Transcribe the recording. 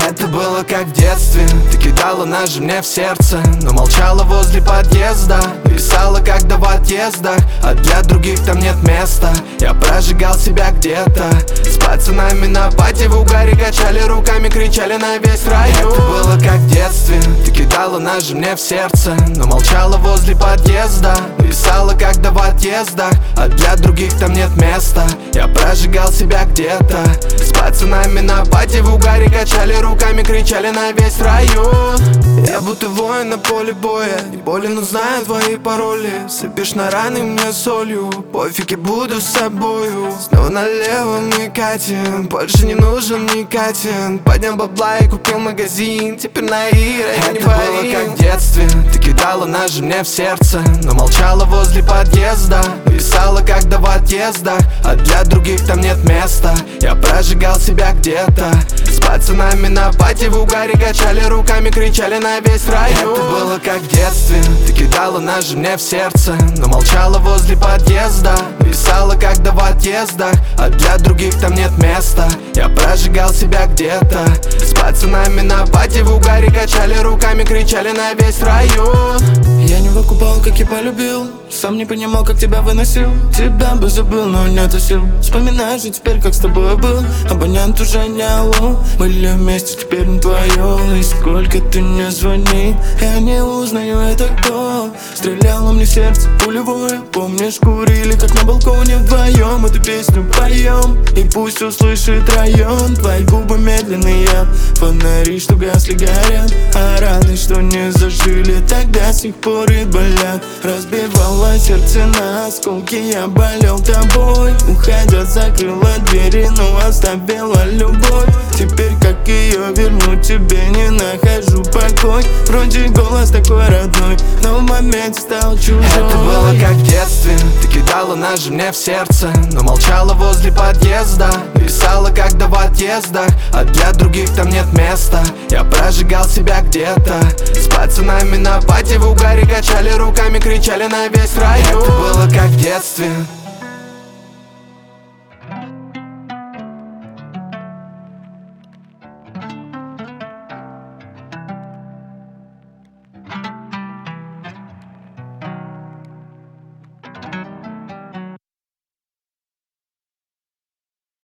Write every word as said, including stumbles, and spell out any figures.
Это было как в детстве. Ты кидала ножи мне в сердце, но молчала возле подъезда. Писала, когда в отъездах, а для других там нет места. Я прожигал себя где-то. С пацанами на пати в угаре качали руками, кричали на весь район. Это было как в детстве. Ты кидала ножи мне в сердце, но молчала возле подъезда. Писала, когда в отъездах, а для других там нет места. Я прожигал себя где-то. С пацанами на пати в угаре качали руками, кричали на весь район. Я будто воин на поле боя, не болен, но знаю твои пароли. Сыпешь на раны мне солью, пофиг, я буду с собою. Снова налево мы катим, больше не нужен никотин. Поднял бабла и купил магазин, теперь на Ира я не боюсь. Это было как в детстве. Ты кидала ножи мне в сердце, но молчала возле подъезда. Писала, когда в отъездах, а для других там нет места. Я прожигал себя где-то. С пацанами на пати в угаре качали руками, кричали на весь район. Это было как в детстве. Ты кидала ножи мне в сердце, но молчала возле подъезда. Писала, когда в отъездах, а для других там нет места. Я прожигал себя где-то. С пацанами на пати в угаре качали руками, кричали на весь район. Я не выкупал, как я полюбил, сам не понимал, как тебя выносил. Тебя бы забыл, но нет сил. Вспоминаю же теперь, как с тобой был. Абонент уже не алло. Были вместе, теперь не твое. И сколько ты не звони, я не узнаю, это кто. Стреляло мне в сердце пулевое. Помнишь, курили, как на балконе вдвоем. Эту песню поем, и пусть услышит район. Твои губы медленные, фонари, что гасли, горят. А раны, что не зажили, тогда до сих пор и болят. Разбивало сердце на осколки, я болел тобой. Уходя, закрыла двери, но оставила любовь. Теперь как ее вернуть, тебе не нахожу покой. Вроде голос такой родной, но в моменте стал чужой. Это было как в детстве. Ты кидала ножи мне в сердце, но молчала возле подъезда. Писала, когда в отъездах, а для других там нет места. Я прожигал себя где-то. С пацанами на пати в угаре качали руками, кричали на весь район. Это было как в детстве.